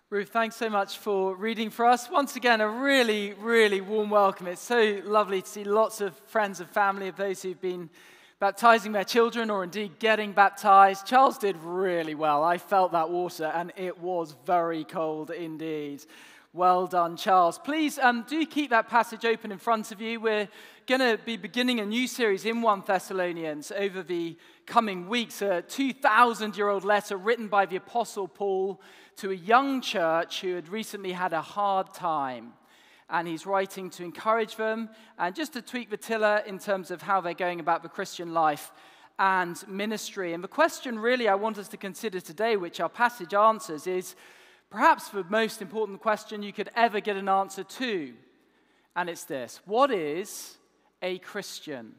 Ruth, thanks so much for reading for us. Once again, a really, really warm welcome. It's so lovely to see lots of friends and family of those who've been baptizing their children or indeed getting baptized. Charles did really well. I felt that water and it was very cold indeed. Well done, Charles. Please do keep that passage open in front of you. We're going to be beginning a new series in 1 Thessalonians over the coming weeks, a 2,000-year-old letter written by the Apostle Paul to a young church who had recently had a hard time. And he's writing to encourage them and just to tweak the tiller in terms of how they're going about the Christian life and ministry. And the question really I want us to consider today, which our passage answers, is perhaps the most important question you could ever get an answer to. And it's this: what is a Christian?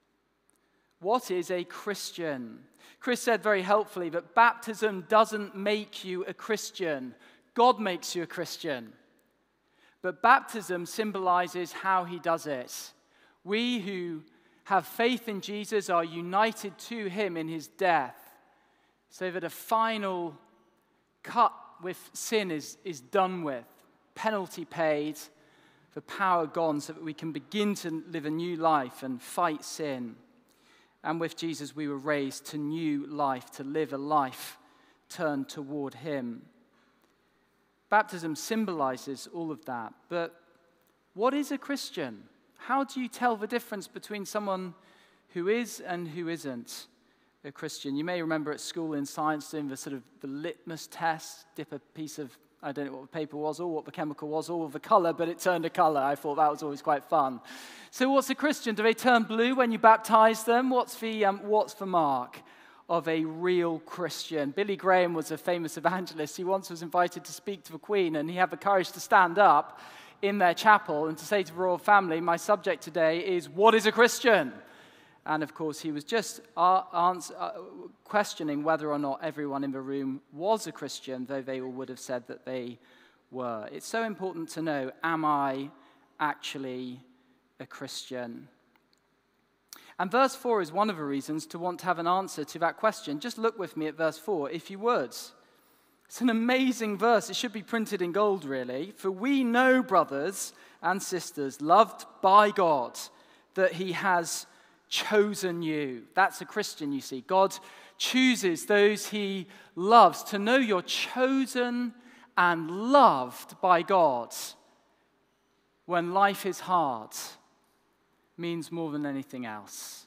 What is a Christian? Chris said very helpfully that baptism doesn't make you a Christian. God makes you a Christian. But baptism symbolizes how he does it. We who have faith in Jesus are united to him in his death, so that a final cut with sin is done with, penalty paid, the power gone, so that we can begin to live a new life and fight sin. And with Jesus we were raised to new life, to live a life turned toward him. Baptism symbolizes all of that. But what is a Christian? How do you tell the difference between someone who is and who isn't a Christian? You may remember at school in science doing the litmus test, dip a piece of, I don't know what the paper was or what the chemical was or the color, but it turned a color. I thought that was always quite fun. So what's a Christian? Do they turn blue when you baptize them? What's the mark of a real Christian? Billy Graham was a famous evangelist. He once was invited to speak to the Queen, and he had the courage to stand up in their chapel and to say to the royal family, my subject today is, what is a Christian? And of course, he was just questioning whether or not everyone in the room was a Christian, though they all would have said that they were. It's so important to know, am I actually a Christian? And verse 4 is one of the reasons to want to have an answer to that question. Just look with me at verse 4, if you would. It's an amazing verse. It should be printed in gold, really. For we know, brothers and sisters, loved by God, that he has chosen you. That's a Christian, you see. God chooses those he loves. To know you're chosen and loved by God when life is hard means more than anything else.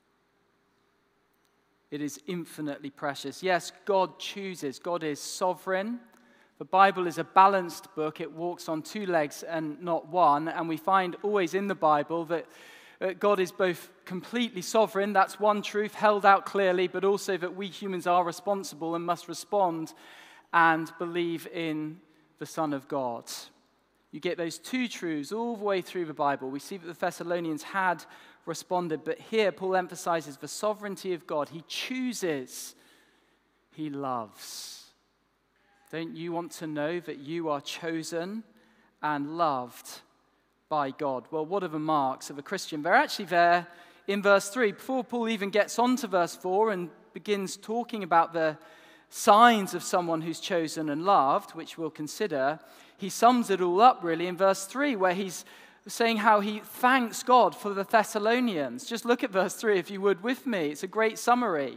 It is infinitely precious. Yes, God chooses. God is sovereign. The Bible is a balanced book. It walks on two legs and not one. And we find always in the Bible that God is both completely sovereign, that's one truth held out clearly, but also that we humans are responsible and must respond and believe in the Son of God. You get those two truths all the way through the Bible. We see that the Thessalonians had responded, but here Paul emphasizes the sovereignty of God. He chooses, he loves. Don't you want to know that you are chosen and loved by God? Well, what are the marks of a Christian? They're actually there in verse 3. Before Paul even gets on to verse 4 and begins talking about the signs of someone who's chosen and loved, which we'll consider, he sums it all up really in verse 3, where he's saying how he thanks God for the Thessalonians. Just look at verse 3 if you would with me. It's a great summary.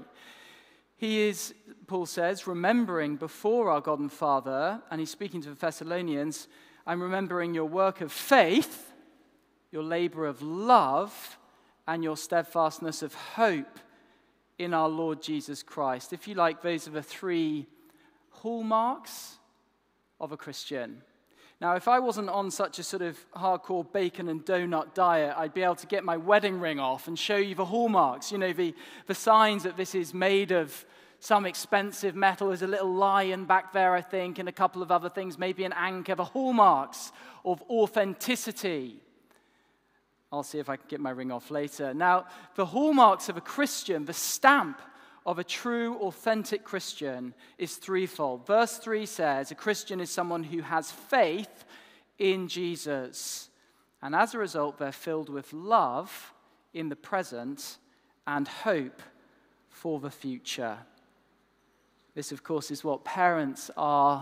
He is, Paul says, remembering before our God and Father, and he's speaking to the Thessalonians, I'm remembering your work of faith, your labor of love, and your steadfastness of hope in our Lord Jesus Christ. If you like, those are the three hallmarks of a Christian. Now, if I wasn't on such a sort of hardcore bacon and donut diet, I'd be able to get my wedding ring off and show you the hallmarks, the signs that this is made of some expensive metal. There's a little lion back there, I think, and a couple of other things, maybe an anchor, the hallmarks of authenticity. I'll see if I can get my ring off later. Now, the hallmarks of a Christian, the stamp of a true, authentic Christian is threefold. Verse 3 says, a Christian is someone who has faith in Jesus. And as a result, they're filled with love in the present and hope for the future. This, of course, is what parents are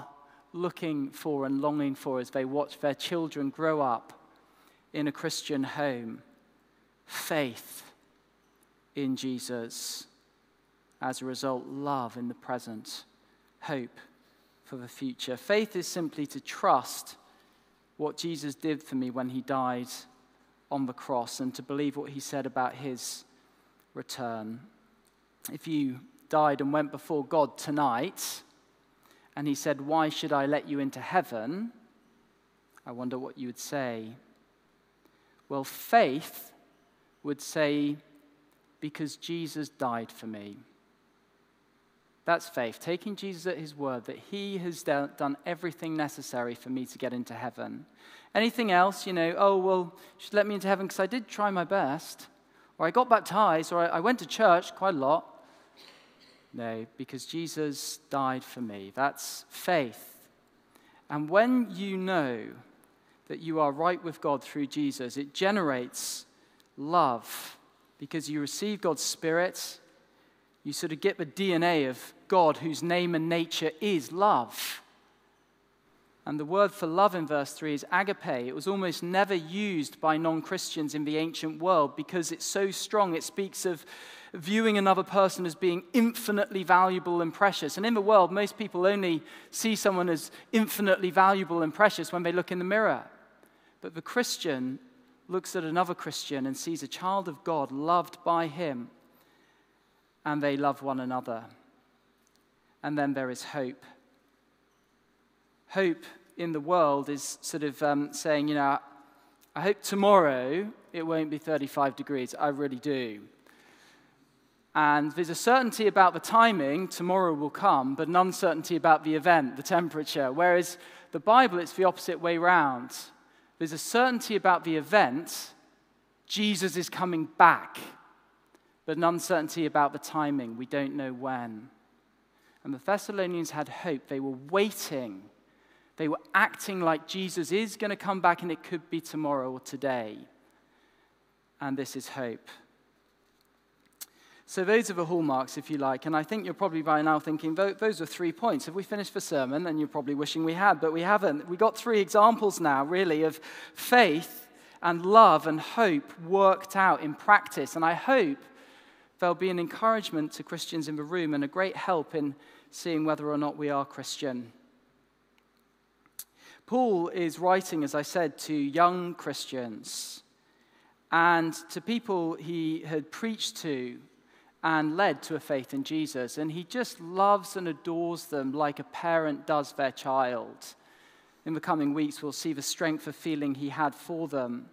looking for and longing for as they watch their children grow up in a Christian home. Faith in Jesus. As a result, love in the present, hope for the future. Faith is simply to trust what Jesus did for me when he died on the cross and to believe what he said about his return. If you died and went before God tonight and he said, "Why should I let you into heaven?" I wonder what you would say. Well, faith would say, because Jesus died for me. That's faith, taking Jesus at his word that he has done everything necessary for me to get into heaven. Anything else, oh, well, you should let me into heaven because I did try my best, or I got baptized, or I went to church quite a lot. No, because Jesus died for me. That's faith. And when you know that you are right with God through Jesus, it generates love because you receive God's Spirit. You sort of get the DNA of God, whose name and nature is love. And the word for love in verse 3 is agape. It was almost never used by non-Christians in the ancient world because it's so strong. It speaks of viewing another person as being infinitely valuable and precious. And in the world, most people only see someone as infinitely valuable and precious when they look in the mirror. But the Christian looks at another Christian and sees a child of God loved by him, and they love one another. And then there is hope. Hope in the world is sort of saying, I hope tomorrow it won't be 35 degrees. I really do. And there's a certainty about the timing, tomorrow will come, but an uncertainty about the event, the temperature. Whereas the Bible, it's the opposite way round. There's a certainty about the event, Jesus is coming back, but an uncertainty about the timing. We don't know when. And the Thessalonians had hope. They were waiting. They were acting like Jesus is going to come back, and it could be tomorrow or today. And this is hope. So those are the hallmarks, if you like. And I think you're probably by now thinking, those are 3 points. Have we finished the sermon? And you're probably wishing we had, but we haven't. We got 3 examples now, really, of faith and love and hope worked out in practice. And I hope there'll be an encouragement to Christians in the room and a great help in seeing whether or not we are Christian. Paul is writing, as I said, to young Christians and to people he had preached to and led to a faith in Jesus. And he just loves and adores them like a parent does their child. In the coming weeks, we'll see the strength of feeling he had for them.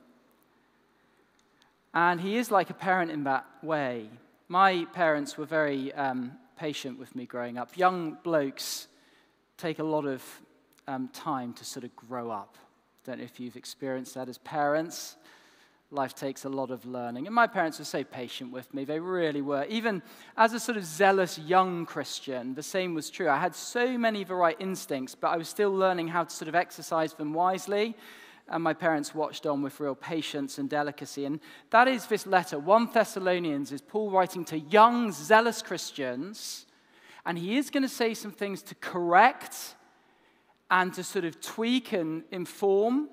And he is like a parent in that way. My parents were very patient with me growing up. Young blokes take a lot of time to sort of grow up. Don't know if you've experienced that as parents. Life takes a lot of learning. And my parents were so patient with me. They really were. Even as a sort of zealous young Christian, the same was true. I had so many of the right instincts, but I was still learning how to sort of exercise them wisely. And my parents watched on with real patience and delicacy. And that is this letter. 1 Thessalonians is Paul writing to young, zealous Christians. And he is going to say some things to correct and to sort of tweak and inform.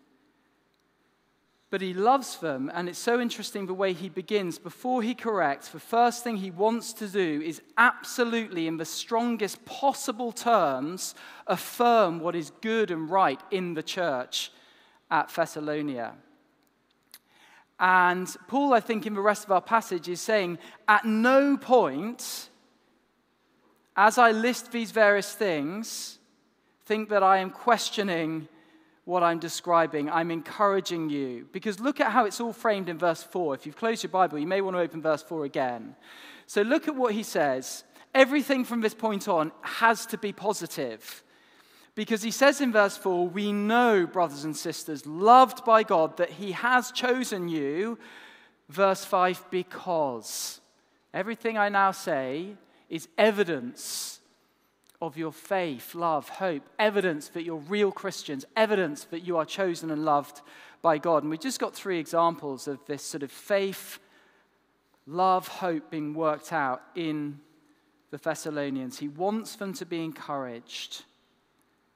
But he loves them, and it's so interesting the way he begins. Before he corrects, the first thing he wants to do is absolutely, in the strongest possible terms, affirm what is good and right in the church at Thessalonica. And Paul, I think, in the rest of our passage is saying, at no point, as I list these various things, think that I am questioning what I'm describing. I'm encouraging you. Because look at how it's all framed in verse 4. If you've closed your Bible, you may want to open verse 4 again. So look at what he says. Everything from this point on has to be positive. Because he says in verse 4, we know, brothers and sisters, loved by God, that he has chosen you. Verse 5, because. Everything I now say is evidence of your faith, love, hope, evidence that you're real Christians, evidence that you are chosen and loved by God. And we just got 3 examples of this sort of faith, love, hope being worked out in the Thessalonians. He wants them to be encouraged.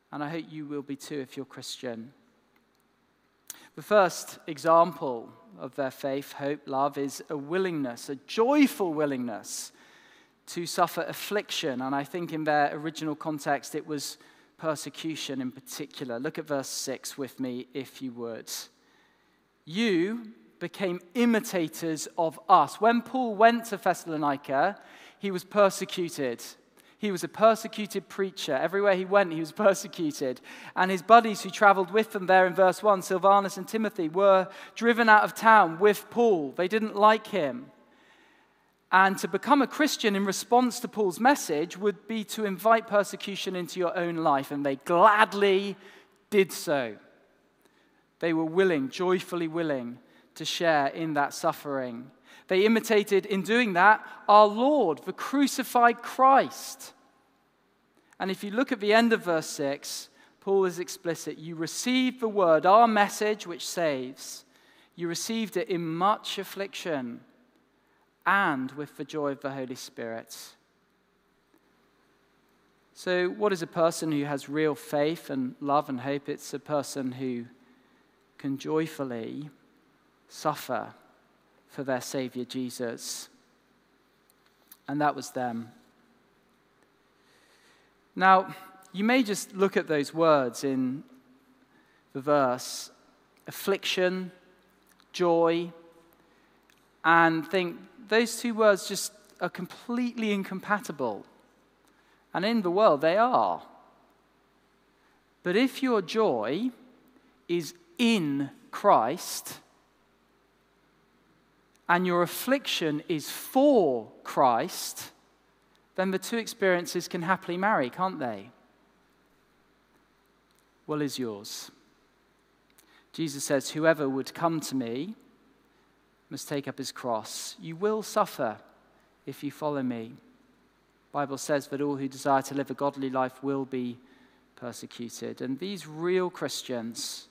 And I hope you will be too if you're Christian. The first example of their faith, hope, love is a willingness, a joyful willingness to suffer affliction. And I think in their original context it was persecution in particular. Look at verse 6 with me, if you would. You became imitators of us. When Paul went to Thessalonica, he was persecuted. He was a persecuted preacher. Everywhere he went, he was persecuted. And his buddies who traveled with them there in verse 1, Silvanus and Timothy, were driven out of town with Paul. They didn't like him. And to become a Christian in response to Paul's message would be to invite persecution into your own life, and they gladly did so. They were willing, joyfully willing, to share in that suffering. They imitated, in doing that, our Lord, the crucified Christ. And if you look at the end of verse 6, Paul is explicit. You received the word, our message, which saves. You received it in much affliction and with the joy of the Holy Spirit. So what is a person who has real faith and love and hope? It's a person who can joyfully suffer for their Savior Jesus. And that was them. Now, you may just look at those words in the verse, affliction, joy, and think those two words just are completely incompatible. And in the world, they are. But if your joy is in Christ, and your affliction is for Christ, then the two experiences can happily marry, can't they? Well, is yours. Jesus says, whoever would come to me must take up his cross. You will suffer if you follow me. The Bible says that all who desire to live a godly life will be persecuted. And these real Christians,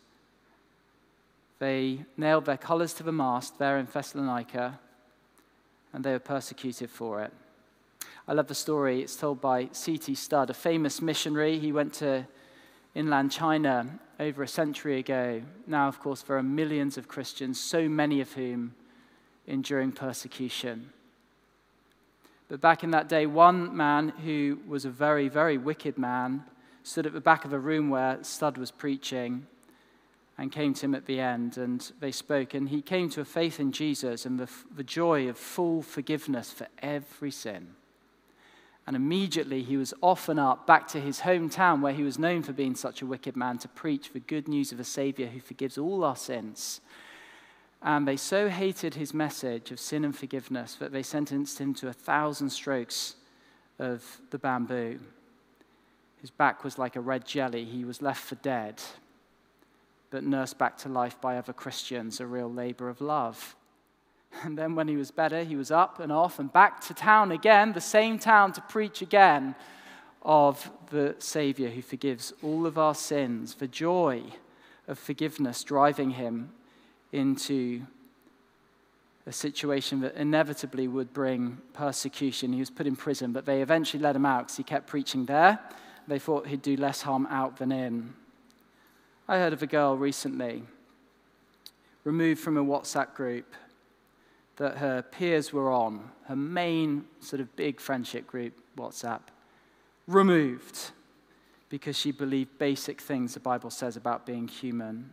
they nailed their colors to the mast there in Thessalonica, and they were persecuted for it. I love the story. It's told by C.T. Studd, a famous missionary. He went to inland China over a century ago. Now, of course, there are millions of Christians, so many of whom enduring persecution. But back in that day, one man who was a very, very wicked man stood at the back of a room where Studd was preaching and came to him at the end, and they spoke, and he came to a faith in Jesus and the joy of full forgiveness for every sin. And immediately he was off and up back to his hometown where he was known for being such a wicked man to preach the good news of a Savior who forgives all our sins. And they so hated his message of sin and forgiveness that they sentenced him to 1,000 strokes of the bamboo. His back was like a red jelly. He was left for dead, but nursed back to life by other Christians, a real labor of love. And then when he was better, he was up and off and back to town again, the same town, to preach again of the Savior who forgives all of our sins, the joy of forgiveness driving him into a situation that inevitably would bring persecution. He was put in prison, but they eventually let him out because he kept preaching there. They thought he'd do less harm out than in. I heard of a girl recently, removed from a WhatsApp group that her peers were on, her main sort of big friendship group, WhatsApp, removed because she believed basic things the Bible says about being human.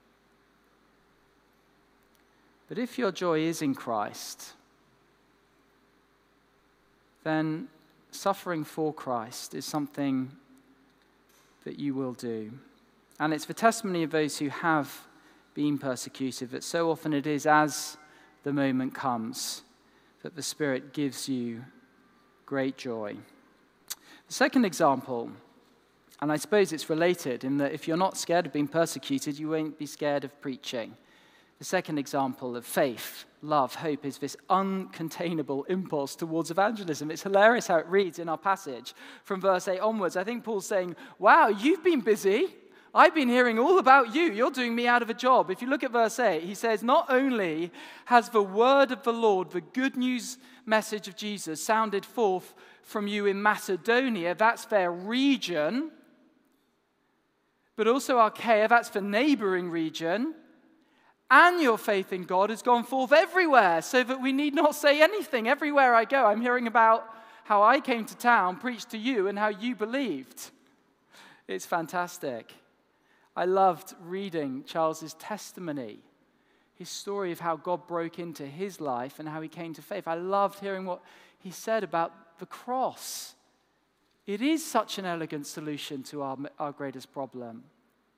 But if your joy is in Christ, then suffering for Christ is something that you will do. And it's the testimony of those who have been persecuted that so often it is as the moment comes that the Spirit gives you great joy. The second example, and I suppose it's related in that if you're not scared of being persecuted, you won't be scared of preaching. The second example of faith, love, hope is this uncontainable impulse towards evangelism. It's hilarious how it reads in our passage from verse 8 onwards. I think Paul's saying, wow, you've been busy. I've been hearing all about you. You're doing me out of a job. If you look at verse 8, he says, not only has the word of the Lord, the good news message of Jesus, sounded forth from you in Macedonia, that's their region, but also Achaia, that's the neighboring region, and your faith in God has gone forth everywhere, so that we need not say anything. Everywhere I go, I'm hearing about how I came to town, preached to you, and how you believed. It's fantastic. I loved reading Charles's testimony, his story of how God broke into his life and how he came to faith. I loved hearing what he said about the cross. It is such an elegant solution to our greatest problem.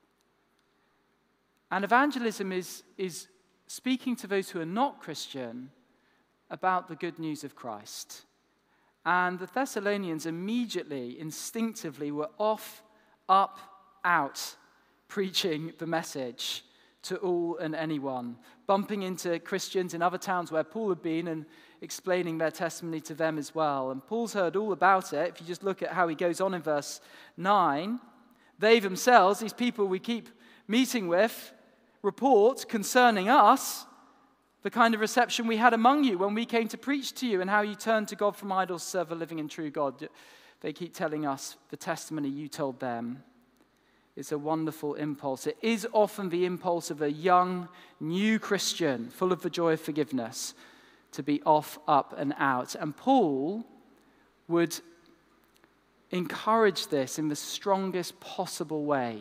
And evangelism is speaking to those who are not Christian about the good news of Christ. And the Thessalonians immediately, instinctively, were off, up, out, preaching the message to all and anyone, bumping into Christians in other towns where Paul had been and explaining their testimony to them as well. And Paul's heard all about it. If you just look at how he goes on in verse 9, they themselves, these people we keep meeting with, report concerning us the kind of reception we had among you when we came to preach to you and how you turned to God from idols to serve a living and true God. They keep telling us the testimony you told them. It's a wonderful impulse. It is often the impulse of a young, new Christian, full of the joy of forgiveness, to be off, up, and out. And Paul would encourage this in the strongest possible way.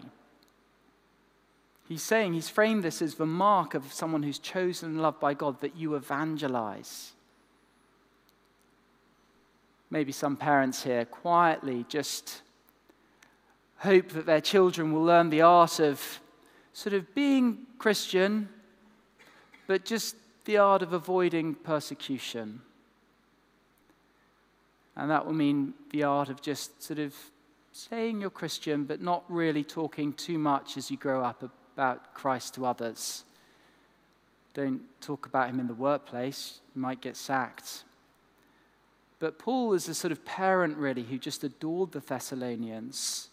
He's framed this as the mark of someone who's chosen and loved by God, that you evangelize. Maybe some parents here quietly just hope that their children will learn the art of sort of being Christian, but just the art of avoiding persecution. And that will mean the art of just sort of saying you're Christian, but not really talking too much as you grow up about Christ to others. Don't talk about him in the workplace, you might get sacked. But Paul is a sort of parent, really, who just adored the Thessalonians.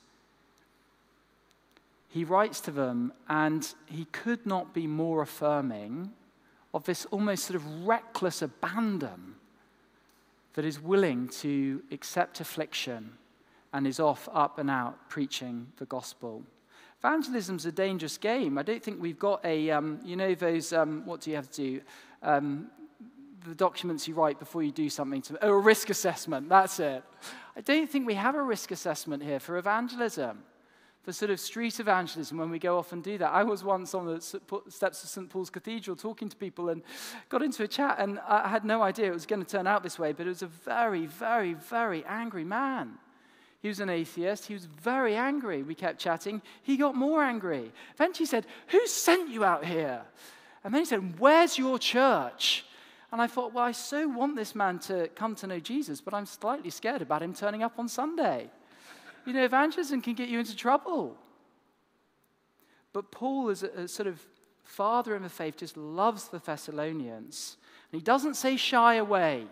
He writes to them, and he could not be more affirming of this almost sort of reckless abandon that is willing to accept affliction and is off, up, and out preaching the gospel. Evangelism's a dangerous game. I don't think we've got a, what do you have to do? The documents you write before you do something. A risk assessment, that's it. I don't think we have a risk assessment here for evangelism, for sort of street evangelism when we go off and do that. I was once on the steps of St. Paul's Cathedral talking to people and got into a chat, and I had no idea it was going to turn out this way, but it was a very, very, very angry man. He was an atheist. He was very angry. We kept chatting. He got more angry. Eventually he said, "Who sent you out here?" And then he said, "Where's your church?" And I thought, well, I so want this man to come to know Jesus, but I'm slightly scared about him turning up on Sunday. You know, evangelism can get you into trouble. But Paul, as a sort of father in the faith, just loves the Thessalonians. And he doesn't say shy away.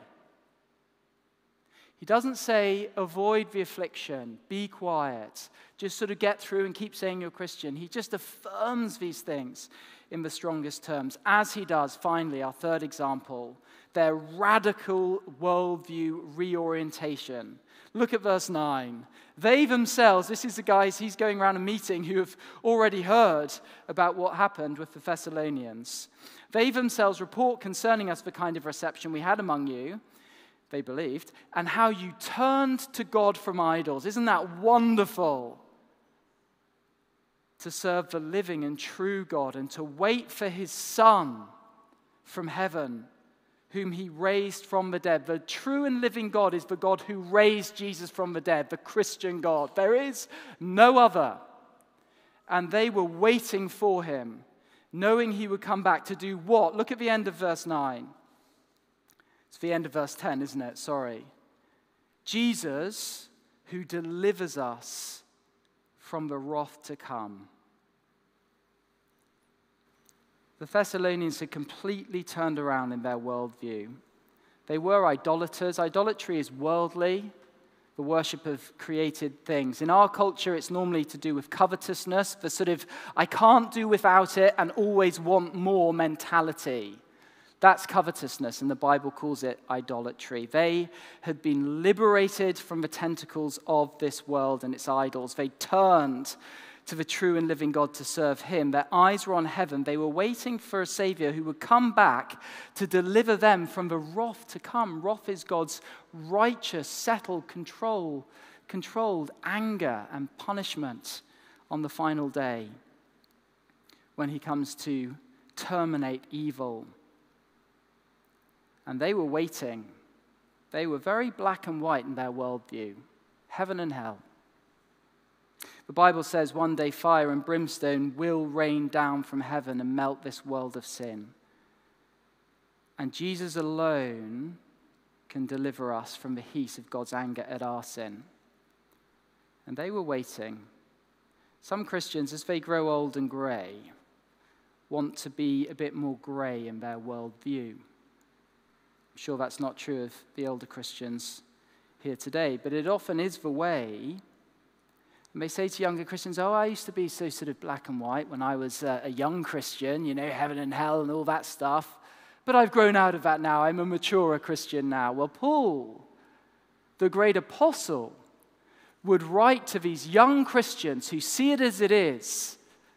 He doesn't say avoid the affliction, be quiet, just sort of get through and keep saying you're Christian. He just affirms these things in the strongest terms, as he does, finally, our third example, their radical worldview reorientation. Look at verse 9. They themselves, this is the guys he's going around a meeting who have already heard about what happened with the Thessalonians. They themselves report concerning us the kind of reception we had among you, they believed, and how you turned to God from idols. Isn't that wonderful? To serve the living and true God and to wait for his Son from heaven, whom he raised from the dead. The true and living God is the God who raised Jesus from the dead, the Christian God. There is no other. And they were waiting for him, knowing he would come back to do what? Look at the end of verse 9. It's the end of verse 10, isn't it? Sorry. Jesus, who delivers us from the wrath to come. The Thessalonians had completely turned around in their worldview. They were idolaters. Idolatry is worldly, the worship of created things. In our culture, it's normally to do with covetousness, the sort of, I can't do without it and always want more mentality. That's covetousness, and the Bible calls it idolatry. They had been liberated from the tentacles of this world and its idols. They turned to the true and living God to serve him. Their eyes were on heaven. They were waiting for a Savior who would come back to deliver them from the wrath to come. Wrath is God's righteous, settled, controlled anger and punishment on the final day when he comes to terminate evil. And they were waiting. They were very black and white in their worldview, heaven and hell. The Bible says one day fire and brimstone will rain down from heaven and melt this world of sin. And Jesus alone can deliver us from the heat of God's anger at our sin. And they were waiting. Some Christians, as they grow old and grey, want to be a bit more grey in their worldview. I'm sure that's not true of the older Christians here today, but it often is the way. And they say to younger Christians, oh, I used to be so sort of black and white when I was a young Christian, heaven and hell and all that stuff. But I've grown out of that now. I'm a maturer Christian now. Well, Paul, the great apostle, would write to these young Christians who see it as it is,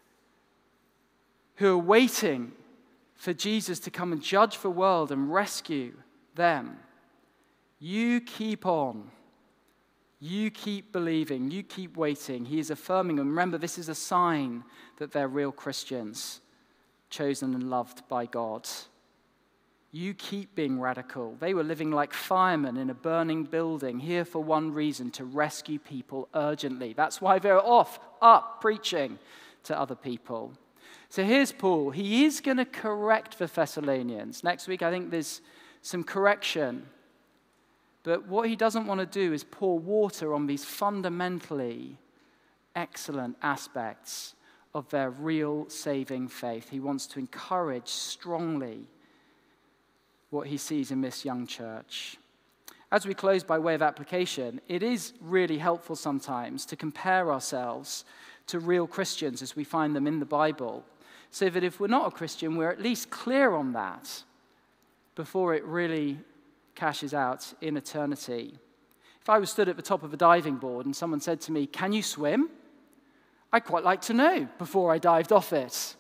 who are waiting for Jesus to come and judge the world and rescue them. You keep on. You keep believing. You keep waiting. He is affirming them. Remember, this is a sign that they're real Christians, chosen and loved by God. You keep being radical. They were living like firemen in a burning building, here for one reason, to rescue people urgently. That's why they're up, preaching to other people. So here's Paul. He is going to correct the Thessalonians. Next week, I think there's some correction. But what he doesn't want to do is pour water on these fundamentally excellent aspects of their real saving faith. He wants to encourage strongly what he sees in this young church. As we close by way of application, it is really helpful sometimes to compare ourselves to real Christians as we find them in the Bible, so that if we're not a Christian, we're at least clear on that before it really cashes out in eternity. If I was stood at the top of a diving board and someone said to me, "Can you swim?" I'd quite like to know before I dived off it.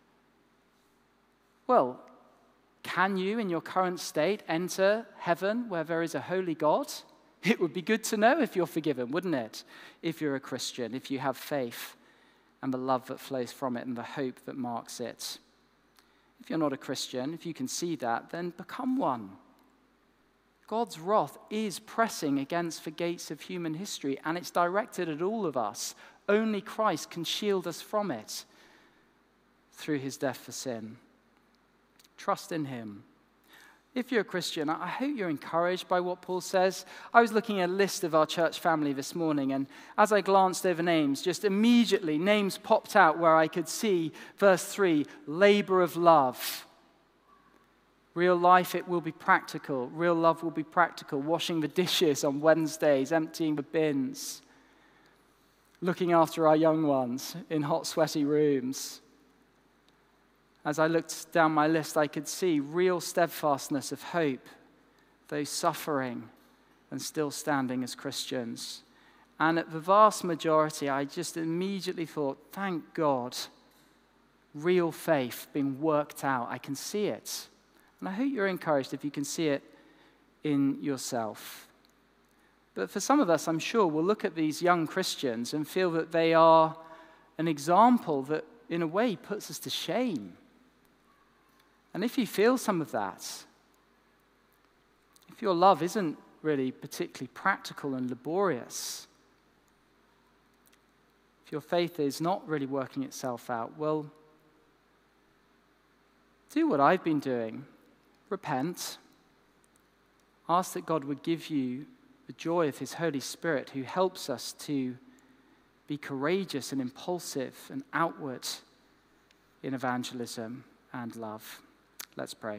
Well, can you, in your current state, enter heaven where there is a holy God? It would be good to know if you're forgiven, wouldn't it? If you're a Christian, if you have faith and the love that flows from it and the hope that marks it. If you're not a Christian, if you can see that, then become one. God's wrath is pressing against the gates of human history, and it's directed at all of us. Only Christ can shield us from it through his death for sin. Trust in him. If you're a Christian, I hope you're encouraged by what Paul says. I was looking at a list of our church family this morning, and as I glanced over names, just immediately names popped out where I could see verse 3, labor of love. Real life, it will be practical. Real love will be practical. Washing the dishes on Wednesdays, emptying the bins, looking after our young ones in hot, sweaty rooms. As I looked down my list, I could see real steadfastness of hope, those suffering and still standing as Christians. And at the vast majority, I just immediately thought, thank God, real faith being worked out. I can see it. And I hope you're encouraged if you can see it in yourself. But for some of us, I'm sure, we'll look at these young Christians and feel that they are an example that, in a way, puts us to shame. And if you feel some of that, if your love isn't really particularly practical and laborious, if your faith is not really working itself out, well, do what I've been doing. Repent. Ask that God would give you the joy of his Holy Spirit, who helps us to be courageous and impulsive and outward in evangelism and love. Let's pray.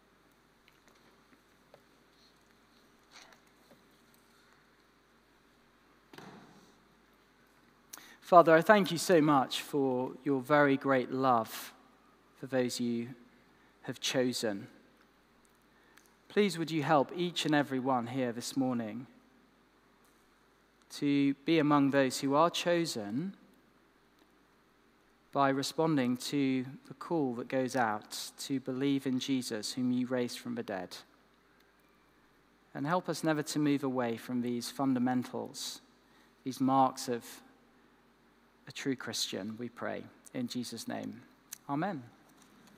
Father, I thank you so much for your very great love for those you have chosen. Please would you help each and every one here this morning to be among those who are chosen by responding to the call that goes out to believe in Jesus, whom you raised from the dead. And help us never to move away from these fundamentals, these marks of a true Christian, we pray. In Jesus' name, amen.